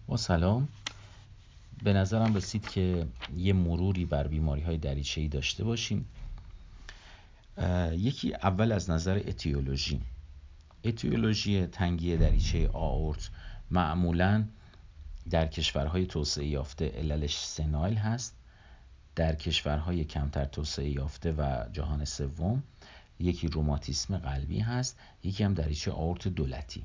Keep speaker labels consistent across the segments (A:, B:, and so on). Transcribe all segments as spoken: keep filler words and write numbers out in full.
A: با سلام. به نظرم رسید که یه مروری بر بیماری‌های دریچه‌ای داشته باشیم. یکی اول از نظر اتیولوژی. اتیولوژی تنگی دریچه آئورت معمولاً در کشورهای توسعه یافته عللش سنایل هست. در کشورهای کمتر توسعه یافته و جهان سوم یکی روماتیسم قلبی هست، یکی هم دریچه آئورت دولتی.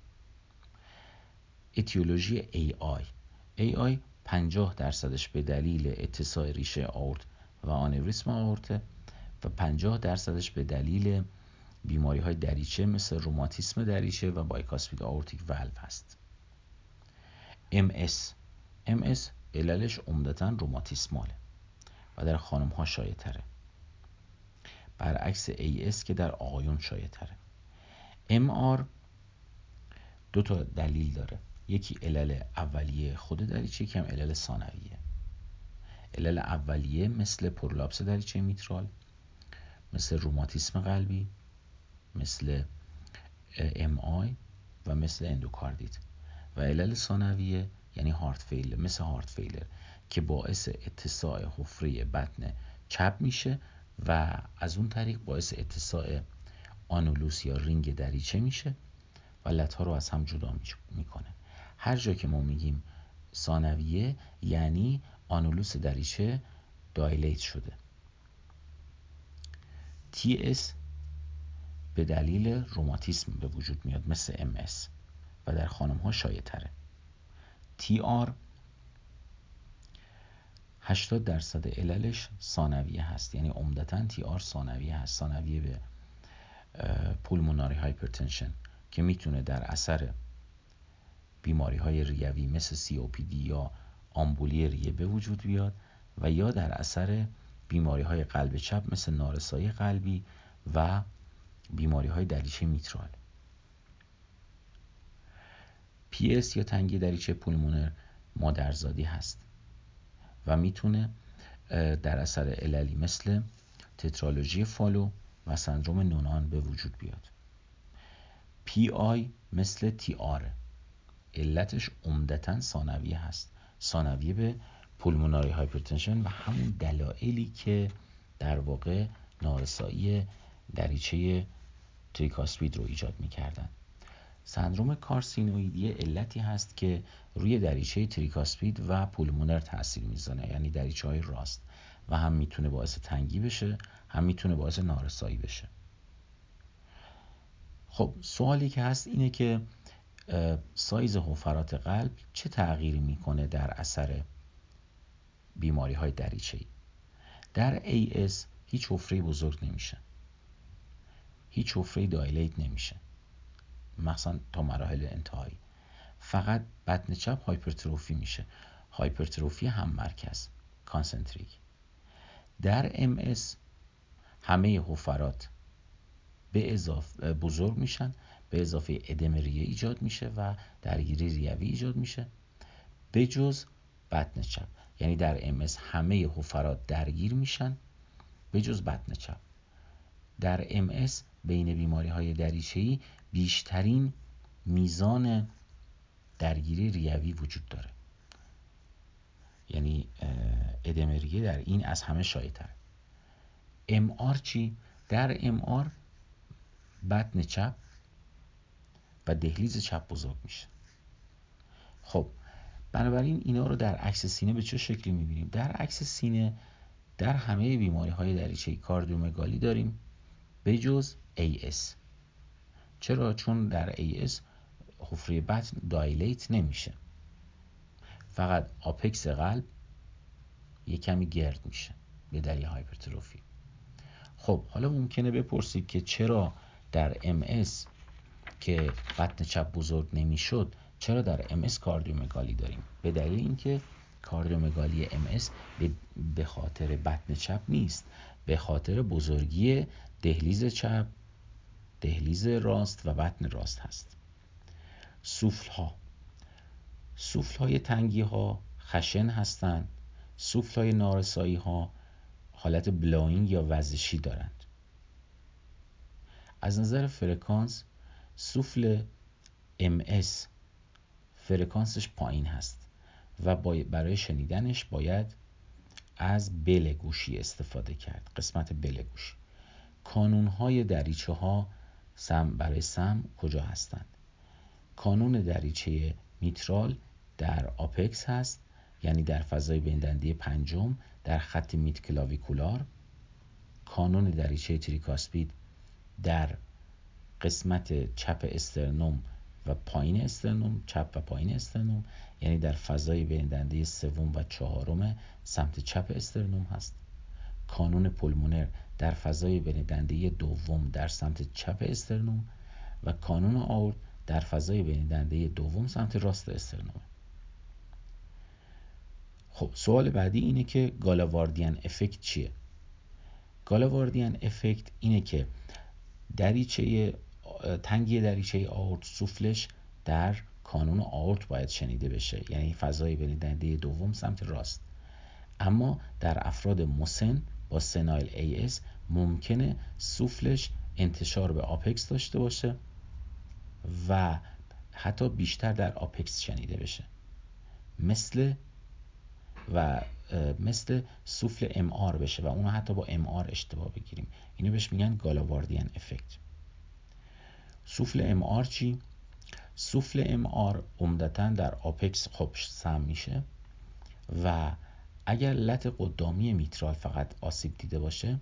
A: اتیولوژی ای آی ای آی پنجاه درصدش به دلیل اتساع ریشه آئورت و آنوریسم آئورت و پنجاه درصدش به دلیل بیماری های دریچه مثل روماتیسم دریچه و بایکاسپید آئورتیک والو هست. ام اس ام اس عللش عمدتاً روماتیسماله و در خانم ها شایع تره، برعکس ای اس که در آقایون شایع تره. ام آر دو تا دلیل داره، یکی علل اولیه خود دریچه، یکی هم علل ثانویه. علل اولیه مثل پرولاپس دریچه میترال، مثل روماتیسم قلبی، مثل ام آی و مثل اندوکاردیت. و علل ثانویه یعنی هارت فیلر، مثل هارت فیلر که باعث اتساع حفره بطن چپ میشه و از اون طریق باعث اتساع آنولوس یا رینگ دریچه میشه و لت‌ها رو از هم جدا میکنه. هر جا که ما میگیم ثانویه یعنی آنولوس دریچه دایلیت شده. تی اس به دلیل روماتیسم به وجود میاد مثل ام اس و در خانم ها شایع تره. تی آر هشتاد درصد عللش ثانویه هست، یعنی عمدتاً تی آر ثانویه هست، ثانویه به پولموناری هایپرتنشن که میتونه در اثر بیماری های ریوی مثل سی او پی دی یا آمبولی ریه به وجود بیاد و یا در اثر بیماری های قلب چپ مثل نارسایی قلبی و بیماری های دریچه میترال. پی اس یا تنگی دریچه پولمونر مادرزادی هست و میتونه در اثر عللی مثل تترالوژی فالو و سندروم نونان به وجود بیاد. پی آی مثل تی آر، علتش عمدتاً ثانویه هست، ثانویه به پولموناری هایپرتنشن و همون دلایلی که در واقع نارسایی دریچه تریکاسپید رو ایجاد میکردن. سندروم کارسینوئیدی علتی هست که روی دریچه تریکاسپید و پولمونر تاثیر میزنه، یعنی دریچه های راست، و هم میتونه باعث تنگی بشه، هم میتونه باعث نارسایی بشه. خب سوالی که هست اینه که سایز حفرات قلب چه تغییری میکنه در اثر بیماری های دریچه‌ای؟ در ای اس هیچ حفره بزرگ نمیشه، هیچ حفره دایلیت نمیشه، مثلا تا مراحل انتهایی. فقط بطن چپ هایپرتروفی میشه، هایپرتروفی هم مرکز، کانسنتریک. در ام اس همه حفرات به اضافه بزرگ میشن، به اضافه ادم ریه ایجاد میشه و درگیری ریوی ایجاد میشه به جز بطن چپ. یعنی در ام اس همه حفرات درگیر میشن به جز بطن چپ. در ام اس بین بیماری های دریچه‌ای بیشترین میزان درگیری ریوی وجود داره، یعنی ادم ریه در این از همه شایع تر. ام آر چی؟ در ام آر بطن چپ و دهلیز چپ بزرگ میشه. خب بنابراین اینا رو در عکس سینه به چه شکلی میبینیم؟ در عکس سینه در همه بیماری های دریچه‌ای کاردیومگالی داریم به جز ای اس. چرا؟ چون در ای اس حفره بطن دایلیت نمیشه، فقط آپکس قلب یک کمی گرد میشه به دلیل هایپرتروفی. خب حالا ممکنه بپرسید که چرا در ام اس که بطن چپ بزرگ نمیشد، چرا در ام اس کاردیومگالی داریم؟ به دلیل اینکه کاردیومگالی ام اس به خاطر بطن چپ نیست، به خاطر بزرگی دهلیز چپ، دهلیز راست و بطن راست هست. سوفل ها سوفل های تنگی ها خشن هستند، سوفل های نارسایی ها حالت بلاینگ یا وزشی دارند. از نظر فرکانس سوفل ام اس فرکانسش پایین هست و برای شنیدنش باید از بل گوشی استفاده کرد، قسمت بل گوشی. کانون‌های دریچه ها سم برای سم کجا هستند؟ کانون دریچه میترال در آپکس هست، یعنی در فضای بین دنده پنجم در خط میت کلاویکولار. کانون دریچه تریکاسپید در قسمت چپ استرنوم و پایین استرنوم، چپ و پایین استرنوم، یعنی در فضای بین دنده سوم و چهارم سمت چپ استرنوم هست. کانون پلمونر در فضای بین دنده دوم در سمت چپ استرنوم و کانون آورت در فضای بین دنده دوم سمت راست استرنوم. خب سوال بعدی اینه که گالاواردیان افکت چیه؟ گالاواردیان افکت اینه که دریچه تنگی دریچه آورت سوفلش در کانون آورت باید شنیده بشه، یعنی فضای بین دنده دوم سمت راست. اما در افراد مسن با سنایل ای اس ممکنه سوفلش انتشار به آپکس داشته باشه و حتی بیشتر در آپکس شنیده بشه، مثل و مثل سوفل ام آر بشه و اونو حتی با ام آر اشتباه بگیریم. اینو بهش میگن گالاواردیان افکت. سوفل ام آر چی؟ سوفل ام آر عمدتاً در آپکس خب سم میشه و اگر لت قدامی میترال فقط آسیب دیده باشه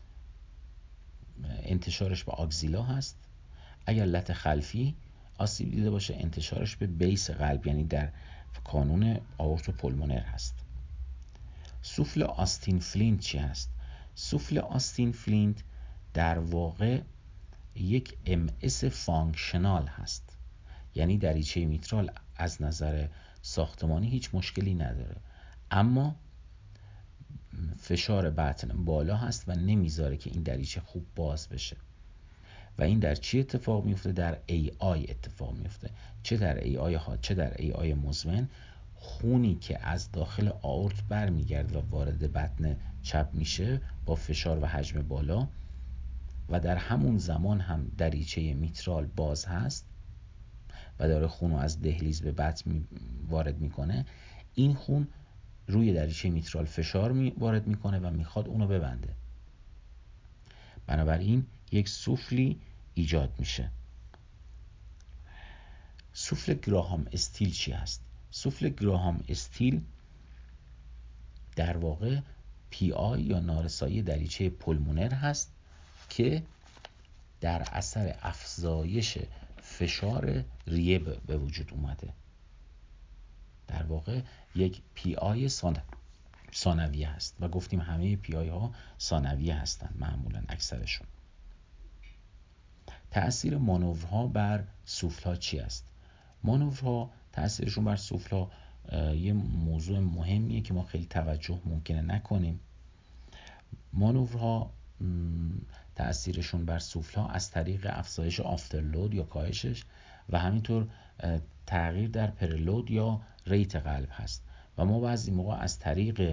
A: انتشارش به آگزیلا هست. اگر لت خلفی آسیب دیده باشه انتشارش به بیس قلب، یعنی در کانون آورت و پلمونر هست. سوفل آستین فلینت چی هست؟ سوفل آستین فلینت در واقع یک ام اس فانکشنال هست، یعنی دریچه میترال از نظر ساختمانی هیچ مشکلی نداره، اما فشار بطن بالا هست و نمیذاره که این دریچه خوب باز بشه. و این در چی اتفاق میفته؟ در ای آی اتفاق میفته، چه در ای آی ها چه در ای آی مزمن. خونی که از داخل آورت برمیگرد و وارد بطن چپ میشه با فشار و حجم بالا و در همون زمان هم دریچه میترال باز هست و داره خون رو از دهلیز به بطن وارد میکنه، این خون روی دریچه میترال فشار می وارد میکنه و میخواد اونو ببنده. بنابراین یک سوفلی ایجاد میشه. سوفل گراهام استیل چی هست؟ سوفل گراهام استیل در واقع پی آی یا نارسایی دریچه پلمونر هست که در اثر افزایش فشار ریه به وجود اومده. در واقع یک پی آی ثانویه هست و گفتیم همه پی آی ها ثانویه هستند معمولا اکثرشون. تأثیر مانورها بر سوفل‌ها چی است؟ مانورها تأثیرشون بر سوفل‌ها یه موضوع مهمیه که ما خیلی توجه ممکنه نکنیم. مانورها تأثیرشون بر سوفل‌ها از طریق افزایش آفترلود یا کاهشش و همینطور تغییر در پرلود یا ریت قلب هست و ما بعضی موقع از طریق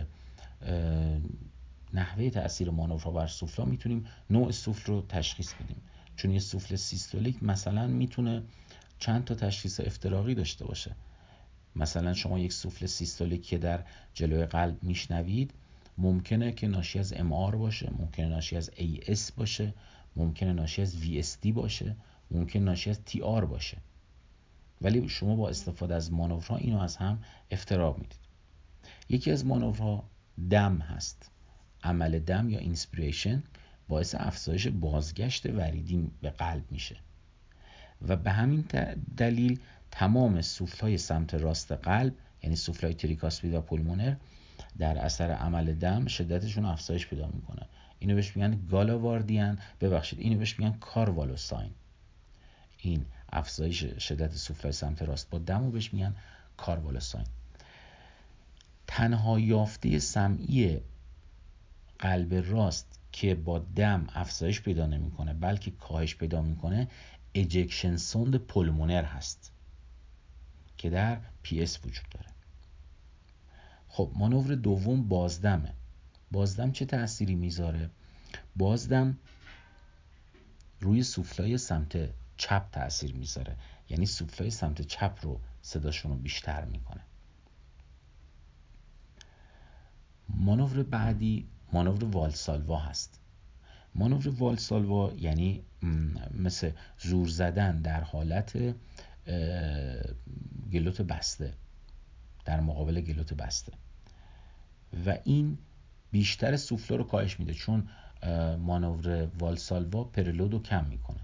A: نحوه تأثیر مانورها بر سوفل‌ها میتونیم نوع سوفل رو تشخیص بدیم، چون یه سوفل سیستولیک مثلا میتونه چند تا تشخیص افتراقی داشته باشه. مثلا شما یک سوفل سیستولیک که در جلوی قلب میشنوید ممکنه که ناشی از ام آر باشه، ممکنه ناشی از ای اس باشه، ممکنه ناشی از وی اس دی باشه، ممکنه ناشی از تی آر باشه، ولی شما با استفاده از مانورها اینو از هم افتراق میدید. یکی از مانورها دم هست. عمل دم یا اینسپیریشن باعث افزایش بازگشت وریدی به قلب میشه و به همین دلیل تمام سوفل‌های سمت راست قلب، یعنی سوفل‌های تریکاسپید و پلمونر، در اثر عمل دم شدتشون افزایش پیدا میکنه. اینو بهش میگن گالاواردیان، ببخشید اینو بهش میگن کاروالوساین. این افزایش شدت سوفل‌های سمت راست با دم رو بهش میگن کاروالوساین. تنها یافته سمعی قلب راست که با دم افزایش پیدا نمیکنه بلکه کاهش پیدا میکنه اجکشن سوند پلمونر هست که در پی اس وجود داره. خب مانور دوم بازدمه. بازدم چه تأثیری میذاره؟ بازدم روی سوفلای سمت چپ تأثیر میذاره، یعنی سوفلای سمت چپ رو صداشون رو بیشتر میکنه. مانور بعدی مانور والسالوا هست. مانور والسالوا یعنی مثل زور زدن در حالت گلوت بسته، در مقابل گلوت بسته، و این بیشتر سوفلا رو کاهش میده، چون مانور والسالوا پرلود رو کم میکنه.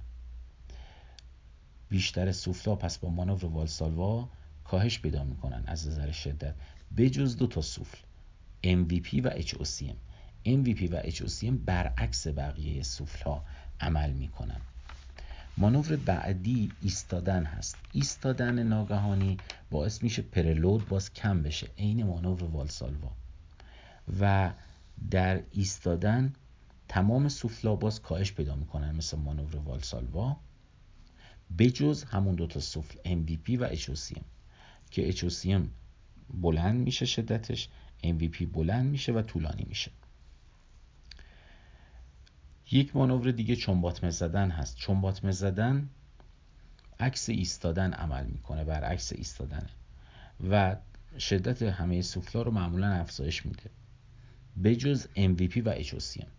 A: بیشتر سوفلا پس با مانور والسالوا کاهش پیدا میکنن از نظر شدت، بجز دو تا سوفل ام وی پی و اچ او سی ام. ام وی پی و اچ او سی ام برعکس بقیه سوفل ها عمل میکنن. مانور بعدی ایستادن هست. ایستادن ناگهانی باعث میشه پرلود باز کم بشه، عین مانور والسالوا، و در ایستادن تمام سوفلا باز کاهش پیدا میکنن مثل مانور والسالوا، بجز همون دوتا سوفل ام وی پی و اچ او سی ام که اچ او سی ام بلند میشه شدتش، ام وی پی بلند میشه و طولانی میشه. یک مانور دیگه چنباتمه زدن هست. چنباتمه زدن عکس ایستادن عمل میکنه، برعکس ایستادنه و شدت همه سوفلا رو معمولا افزایش میده، بجز ام وی پی و اچ او سی ام.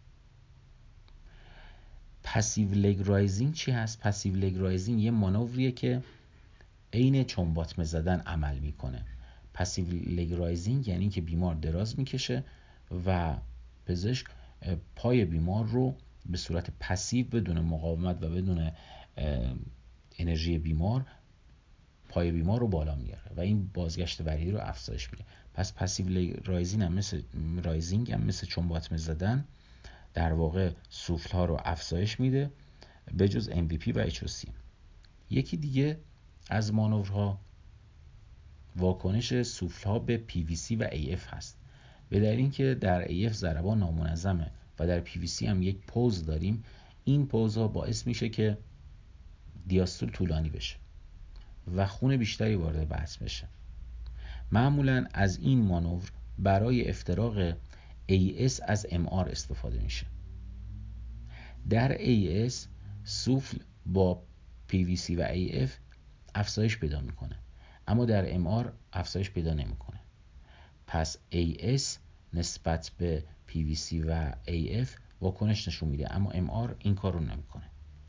A: پسیو لگ رایزینگ چی هست؟ پسیو لگ رایزینگ یه مانوریه که عین چنباتمه زدن عمل میکنه. پسیو لگ رایزینگ یعنی که بیمار دراز میکشه و پزشک پای بیمار رو به صورت پسیو بدون مقاومت و بدون انرژی بیمار پای بیمار رو بالا میاره و این بازگشت وریدی رو افزایش میده. پس پسیو لگ رایزینگ هم مثل رایزینگ هم مثل چنباتمه زدن در واقع سوفل ها رو افزایش میده، به جز ام وی پی و اچ او سی. یکی دیگه از مانورها واکنش سوفل ها به پی وی سی و ای اف هست. به دلیل اینکه در ای اف ضربان نامنظمه و در پی وی سی هم یک پوز داریم، این پوز ها باعث میشه که دیاستول طولانی بشه و خون بیشتری وارد بطن بشه. معمولا از این مانور برای افتراق ای اس از ام آر استفاده میشه. در ای اس سوفل با پی وی سی و ای اف افزایش پیدا میکنه، اما در ام آر افزایش پیدا نمیکنه. پس ای اس نسبت به پی وی سی و ای اف واکنش نشون میده، اما ام آر این کار رو نمیکنه.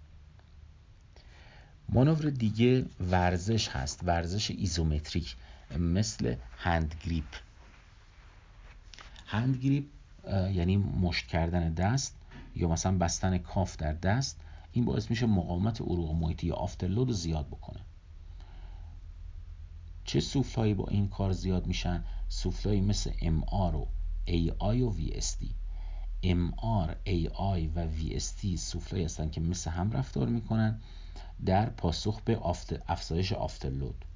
A: مانور دیگه ورزش هست، ورزش ایزومتریک مثل هند گریپ. هند گریپ یعنی مشت کردن دست یا مثلا بستن کاف در دست. این باعث میشه مقاومت عروق محیطی یا آفترلود رو زیاد بکنه. چه سوفلایی با این کار زیاد میشن؟ سوفلایی مثل ام آر و ای آی و وی اس دی. ام آر، ای آی و وی اس دی سوفلایی هستن که مثل هم رفتار میکنن در پاسخ به افزایش آفترلود.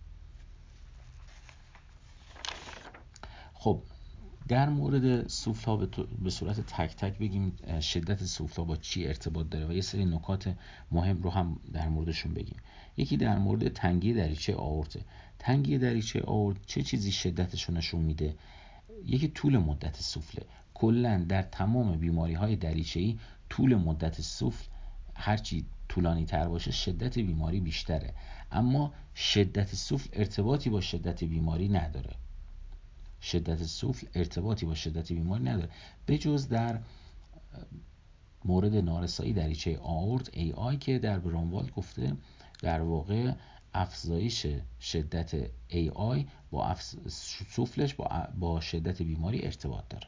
A: خب در مورد سوفلا به صورت تک تک بگیم شدت سوفلا با چی ارتباط داره و یه سری نکات مهم رو هم در موردشون بگیم. یکی در مورد تنگی دریچه آورته. تنگی دریچه آورت چه چیزی شدتش رو نشون میده؟ یکی طول مدت سوفله. کلا در تمام بیماری های دریچه‌ای طول مدت سوفل هرچی طولانی تر باشه شدت بیماری بیشتره، اما شدت سوفل ارتباطی با شدت بیماری نداره. شدت سوفل ارتباطی با شدت بیماری نداره، به جز در مورد نارسایی دریچه آورت ای آی که در برانوالد گفته در واقع افزایش شدت ای آی با افز... سوفلش با... با شدت بیماری ارتباط داره.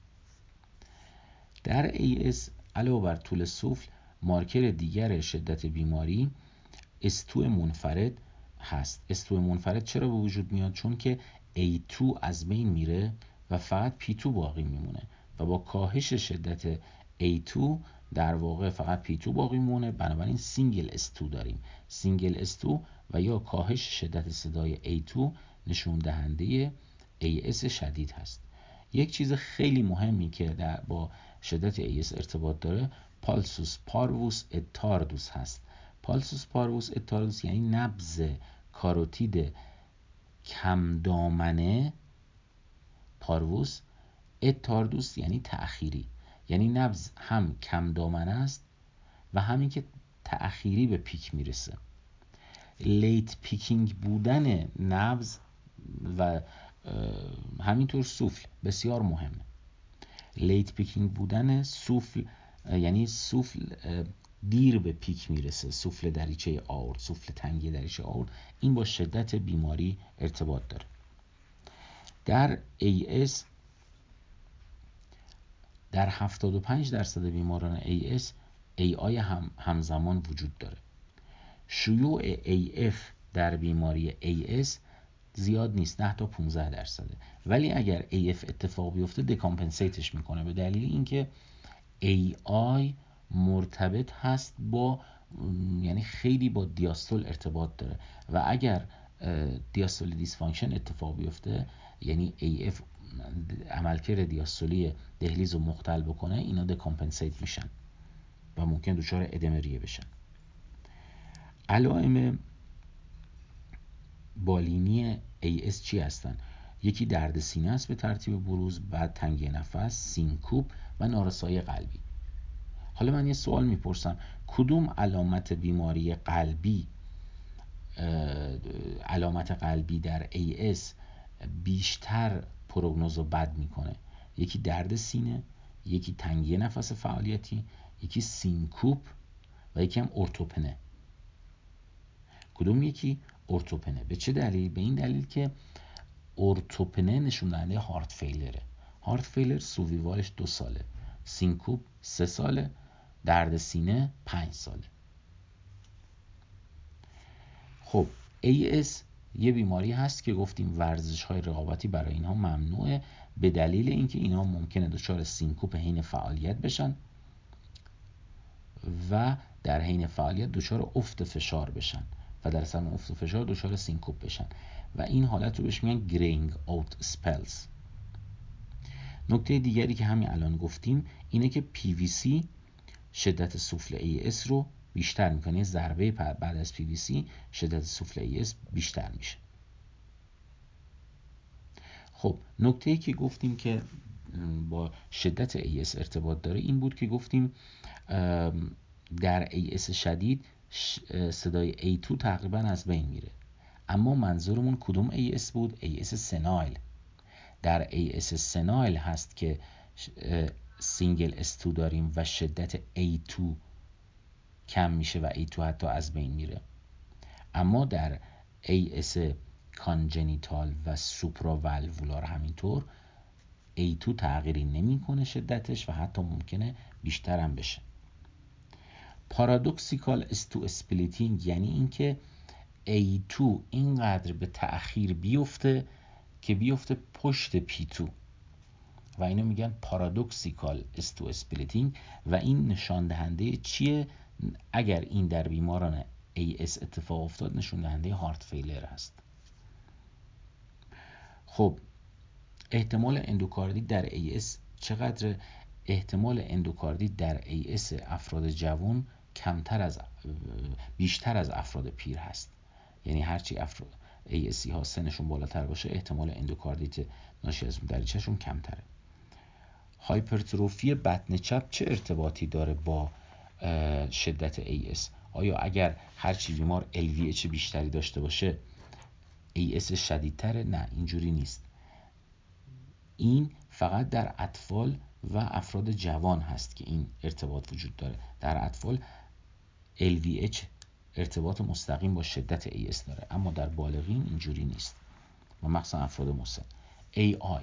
A: در ای اس علاوه بر طول سوفل مارکر دیگر شدت بیماری استو منفرد هست. استو منفرد چرا به وجود میاد؟ چون که ای تو از بین میره و فقط پی تو باقی میمونه و با کاهش شدت ای تو در واقع فقط پی تو باقی میمونه، بنابراین سینگل استو داریم. سینگل استو و یا کاهش شدت صدای ای تو نشون دهنده ای اس شدید هست. یک چیز خیلی مهمی که در با شدت ای اس ارتباط داره پالسوس پارووس اتاردوس هست. پالسوس پارووس اتاردوس یعنی نبض کاروتید کم دامنه پارووس، اتاردوس یعنی تأخیری، یعنی نبض هم کم دامنه است و همین که تأخیری به پیک میرسه. لیت پیکینگ بودن نبض و همینطور سوفل بسیار مهمه. لیت پیکینگ بودن سوفل یعنی سوفل دیر به پیک میرسه، سوفل دریچه آورت، سوفل تنگی دریچه آورت، این با شدت بیماری ارتباط داره. در ای اس در هفتاد و پنج درصد بیماران ای اس ای آی هم همزمان وجود داره. شیوع ای اف در بیماری ای اس زیاد نیست، ده تا پانزده درصده، ولی اگر ای اف اتفاق بیفته دکامپنسیتش میکنه، به دلیل اینکه ای آی مرتبط هست با یعنی خیلی با دیاستول ارتباط داره و اگر دیاستول دیسفانکشن اتفاق بیفته یعنی ای اف عملکرد دیاستولی دهلیز رو مختل بکنه، اینا دکامپنسیت میشن و ممکن دچار ادم ریه بشن. علائم بالینی ای اس چی هستن؟ یکی درد سینه است به ترتیب بروز، بعد تنگی نفس، سینکوپ و نارسایی قلبی. حالا من یه سوال میپرسم، کدوم علامت بیماری قلبی علامت قلبی در ای اس بیشتر پروگنوز رو بد میکنه؟ یکی درد سینه، یکی تنگی نفس فعالیتی، یکی سینکوپ و یکی هم ارتوپنه. کدوم یکی؟ ارتوپنه. به چه دلیل؟ به این دلیل که ارتوپنه نشون دهنده هارت فیلره. هارت فیلر سوویوالش دو ساله، سینکوپ سه ساله، درد سینه پنج ساله. خب ای اس یه بیماری هست که گفتیم ورزش های رقابتی برای اینها ممنوعه، به دلیل اینکه اینها ممکنه دچار سینکوپ حین فعالیت بشن و در حین فعالیت دچار افت فشار بشن و در اثر افت فشار دچار سینکوپ بشن و این حالت رو بهش میگن گرینگ اوت اسپلز. نکته دیگری که همین الان گفتیم اینه که پی وی سی شدت سوفل ای اس رو بیشتر میکنه، ضربه بعد از پی وی سی شدت سوفل ای اس بیشتر میشه. خب نکته‌ای که گفتیم که با شدت ای اس ارتباط داره این بود که گفتیم در ای اس شدید صدای ای تو تقریبا از بین میره، اما منظورمون کدوم ای اس بود؟ ای اس سنایل. در ای اس سنایل هست که سینگل اس تو داریم و شدت ای تو کم میشه و ای تو حتی از بین میره، اما در ای اس کانجنیتال و سوپرا والوولار همینطور ای تو تغییری نمیکنه شدتش و حتی ممکنه بیشتر هم بشه. پارادوکسیکال استو اسپلیتینگ یعنی اینکه ای تو اینقدر به تأخیر بیفته که بیفته پشت پی تو و اینو میگن پارادوکسیکال استو اسپلیتینگ و این نشان دهنده چیه؟ اگر این در بیماران ای اس اتفاق افتاد نشون دهنده هارت فیلر هست. خب احتمال اندوکاردیت در ای اس چقدر؟ احتمال اندوکاردیت در ای اس افراد جوان کمتر از بیشتر از افراد پیر هست، یعنی هرچی افراد ای اسی ها سنشون بالاتر باشه احتمال اندوکاردیت ناشی از دریچه‌شون کمتره. هایپرتروفی بطن چپ چه ارتباطی داره با شدت ای اس؟ آیا اگر هرچی بیمار ال وی اچ بیشتری داشته باشه ای اس شدیدتره؟ نه، اینجوری نیست. این فقط در اطفال و افراد جوان هست که این ارتباط وجود داره. در اطفال ال وی اچ ارتباط مستقیم با شدت ای اس داره، اما در بالغین اینجوری نیست و مخصوصا افراد مسن. ای آی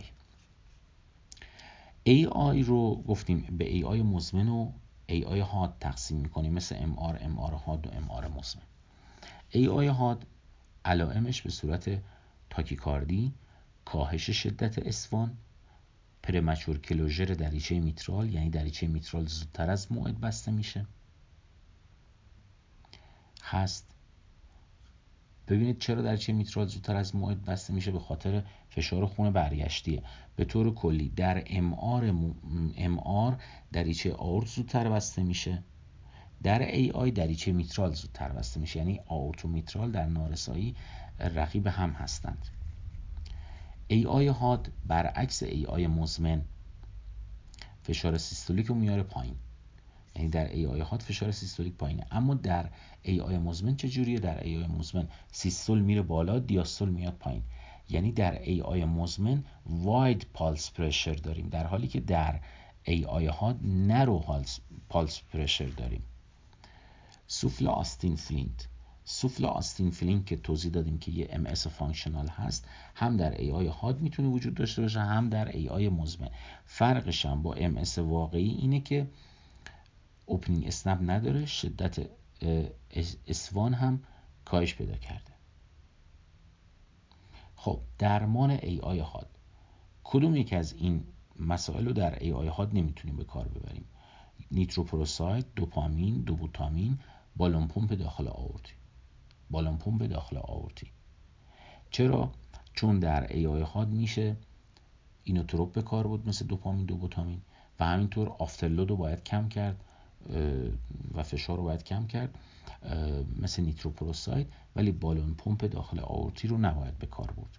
A: ای آی رو گفتیم به ای آی مزمن و ای آی حاد تقسیم میکنیم، مثل ام آر، ام آر حاد و ام آر مزمن. ای آی حاد علائمش به صورت تاکیکاردی، کاهش شدت اسوان، پرمچور کلوژر دریچه میترال یعنی دریچه میترال زودتر از موعد بسته میشه هست. ببینید چرا دریچه میترال زودتر از موعد بسته میشه؟ به خاطر فشار خون برگشتیه. به طور کلی در ام آر ام آر دریچه آورت زودتر بسته میشه، در ای آی دریچه میترال زودتر بسته میشه، یعنی آورت و میترال در نارسایی رقیب هم هستند. ای آی حاد برعکس ای آی مزمن فشار سیستولیک رو میاره پایین، یعنی در ای آی هات فشار سیستولیک پایینه. اما در ای آی مزمن چه جوریه؟ در ای آی مزمن سیستول میره بالا، دیاستول میاد پایین. یعنی در ای آی مزمن واید پالس پرشر داریم، در حالی که در ای آی هات نرو پالس پرشر داریم. سوفل آستین فلینت سوفل آستین فلینت که توضیح دادیم که یه ام اس فانکشنال هست، هم در ای آی هات میتونه وجود داشته باشه، هم در ای آی مزمن. فرقش هم با ام اس واقعی اینه که اوپنینگ اسنپ نداره، شدت اسوان هم کاهش پیدا کرده. خب درمان ای آی هات، کدوم یک از این مسائل رو در ای آی هات نمیتونیم به کار ببریم؟ نیتروپروساید، دوپامین، دوبوتامین، بالون پمپ داخل آورتی. بالون پمپ داخل آورتی چرا؟ چون در ای آی هات میشه اینوتروپ به کار بود مثل دوپامین، دوبوتامین، و همینطور آفترلود رو باید کم کرد و فشار رو باید کم کرد مثل نیتروپروساید، ولی بالون پمپ داخل آورتی رو نباید به کار برد.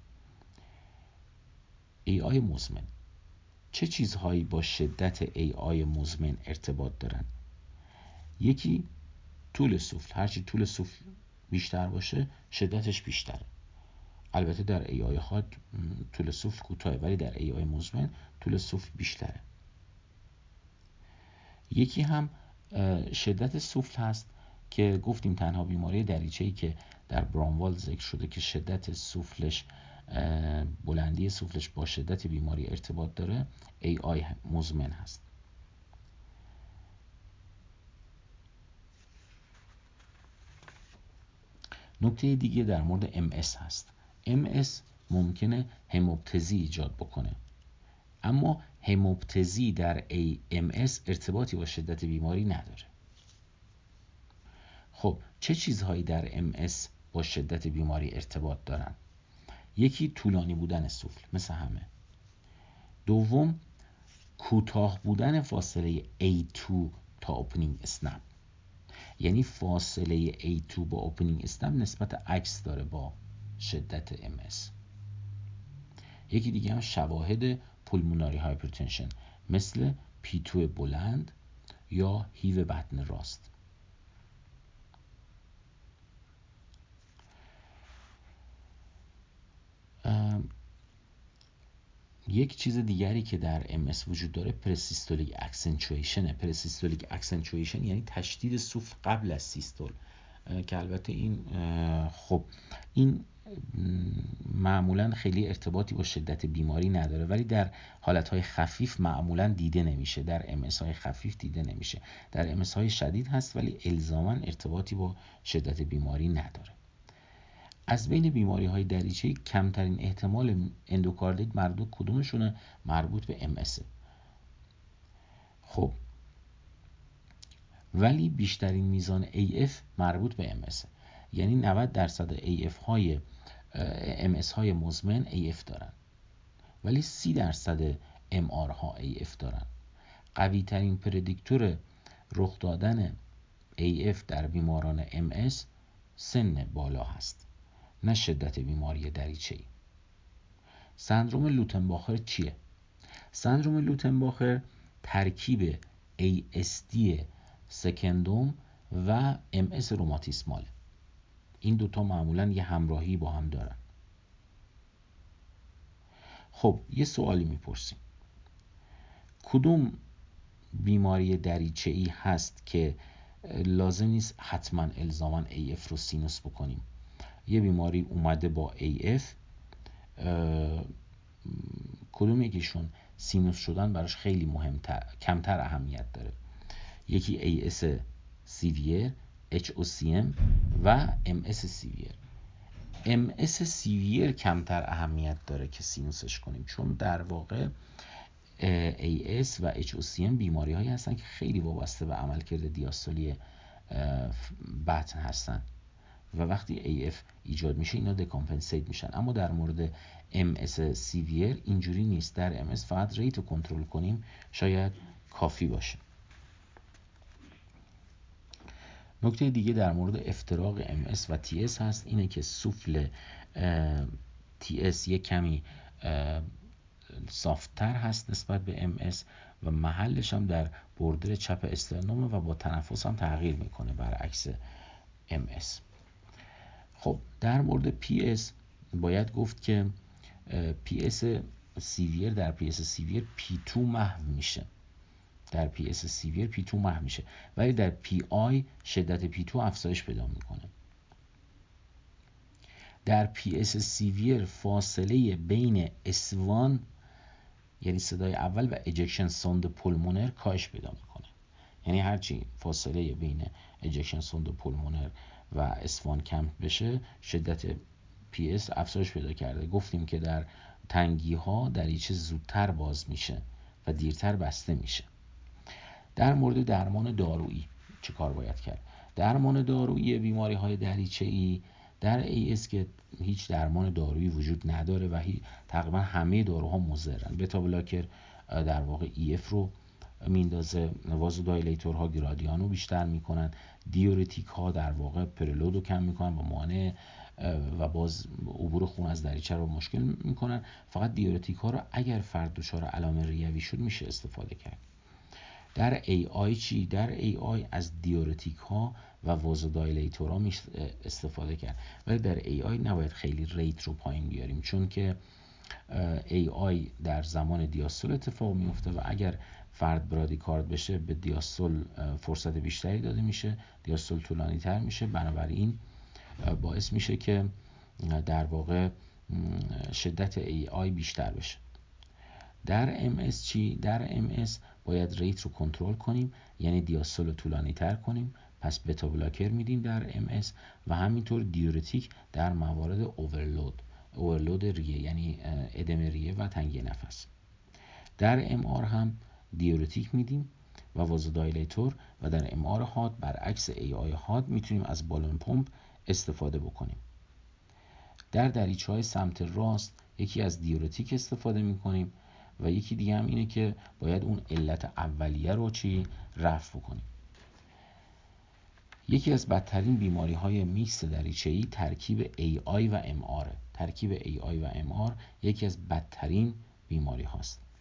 A: ای آی مزمن، چه چیزهایی با شدت ای آی مزمن ارتباط دارن؟ یکی طول سوفل، هرچی طول سوفل بیشتر باشه شدتش بیشتره. البته در ای آی هات طول سوفل کوتاهه، ولی در ای آی مزمن طول سوفل بیشتره. یکی هم شدت سوفل هست که گفتیم تنها بیماری دریچه‌ای که در برانوال ذکر شده که شدت سوفلش، بلندی سوفلش با شدت بیماری ارتباط داره، ای آی مزمن هست. نکته دیگه در مورد ام اس هست. ام اس ممکنه هموپتزی ایجاد بکنه، اما هموپتزی در ای ام اس ارتباطی با شدت بیماری نداره. خب چه چیزهایی در ام اس با شدت بیماری ارتباط دارن؟ یکی طولانی بودن سوفل مثل همه. دوم کوتاه بودن فاصله ای تو تا اوپنینگ اسنپ، یعنی فاصله ای تو با اوپنینگ اسنپ نسبت عکس داره با شدت ام اس. یکی دیگه هم شواهد پولموناری هایپرتنشن مثل پی تو بلند یا هیو بطن راست. یک چیز دیگری که در ام اس وجود داره پرسیستولیک اکسنچویشنه. پرسیستولیک اکسنچویشن یعنی تشدید سوفل قبل از سیستول، که البته این خب این معمولا خیلی ارتباطی با شدت بیماری نداره، ولی در حالتهای خفیف معمولا دیده نمیشه. در ام اس های خفیف دیده نمیشه، در ام اس های شدید هست ولی الزاما ارتباطی با شدت بیماری نداره. از بین بیماری های دریچه‌ای کمترین احتمال اندوکاردیت مربوط کدومشونه؟ مربوط به ام اس. خب ولی بیشترین میزان ای اف مربوط به ام اس، یعنی نود درصد ای اف های ام اس های مزمن ای اف دارن، ولی سی درصد ام آر ها ای اف دارن. قوی ترین پردیکتور رخ دادن ای اف در بیماران ام اس سن بالا هست، نه شدت بیماری دریچه‌ای. سندروم لوتنباخر چیه؟ سندروم لوتنباخر ترکیب ای اس دی سکندوم و ام اس روماتیسمال. این دوتا معمولا یه همراهی با هم دارن. خب یه سوالی میپرسیم، کدوم بیماری دریچه‌ای هست که لازم نیست حتما الزاما ای اف رو سینوس بکنیم؟ یه بیماری اومده با ای اف، کدوم یکیشون سینوس شدن براش خیلی مهمتر، کمتر اهمیت داره؟ یکی ای اس سیویر، اچ او سی ام و ام اس سیویر. ام اس سیویر کمتر اهمیت داره که سینوسش کنیم، چون در واقع ای اس و اچ او سی ام بیماری هایی هستن که خیلی وابسته به عملکرد دیاستولی بطن هستن و وقتی ای اف ایجاد میشه اینا دکامپنسیت میشن. اما در مورد ام اس سیویر اینجوری نیست. در ام اس فقط ریت رو کنترل کنیم شاید کافی باشه. نکته دیگه در مورد افتراق ام اس و تی اس هست، اینه که سوفل تی اس یک کمی سافت‌تر هست نسبت به ام اس و محلش هم در بردر چپ استرنوم و با تنفس هم تغییر میکنه برعکس ام اس. خب در مورد پی اس باید گفت که پی اس سیویر در پی اس سیویر پی تو محو میشه، در پی اس سیویر پی تو محو میشه، ولی در پی آی شدت پی تو افزایش پیدا میکنه. در پی اس سیویر فاصله بین اسوان یعنی صدای اول و اجکشن ساند پولمونر کاهش پیدا میکنه. یعنی هرچی فاصله بین اجکشن ساند پولمونر و اسوان کم بشه شدت پی اس افزایش پیدا کرده. گفتیم که در تنگی ها دریچه زودتر باز میشه و دیرتر بسته میشه. در مورد درمان دارویی چه کار باید کرد؟ درمان دارویی بیماری های دریچه ای در ای اس که هیچ درمان دارویی وجود نداره و تقریبا همه داروها مضرن. بتا بلاکر در واقع ای اف رو میندازه، وازودایلیتورها گرادیان رو بیشتر میکنن، دیورتیک ها در واقع پرلود رو کم میکنن و مانع و باز عبور خون از دریچه رو مشکل میکنن. فقط دیورتیک ها رو اگر فرد دچار علائم ریوی شد میشه استفاده کرد. در ای آی چی؟ در ای آی از دیورتیک ها و وازودایلیتور ها میشه استفاده کرد، ولی در ای آی نباید خیلی ریت رو پایین بیاریم، چون که ای آی در زمان دیاستول اتفاق میفته و اگر فرد برادیکارد بشه به دیاستول فرصت بیشتری داده میشه، دیاستول طولانی تر میشه، بنابراین باعث میشه که در واقع شدت ای آی بیشتر بشه. در ام اس چی؟ در ام اس باید ریت رو کنترل کنیم، یعنی دیاستول رو طولانی تر کنیم، پس بتا بلاکر میدیم در ام اس و همینطور دیورتیک در موارد اوورلود اوورلود ریه یعنی ادم ریه و تنگی نفس. در ام آر هم دیورتیک میدیم و وازودایلیتور و در ام آر هاد برعکس ای آی هاد میتونیم از بالون پمپ استفاده بکنیم. در دریچه های سمت راست یکی از دیورتیک استفاده میکنیم و یکی دیگه هم اینه که باید اون علت اولیه رو چی رفع بکنیم. یکی از بدترین بیماری های میکس دریچه‌ای ترکیب ای آی و ام آر. ترکیب ای آی و ام آر یکی از بدترین بیماری هاست.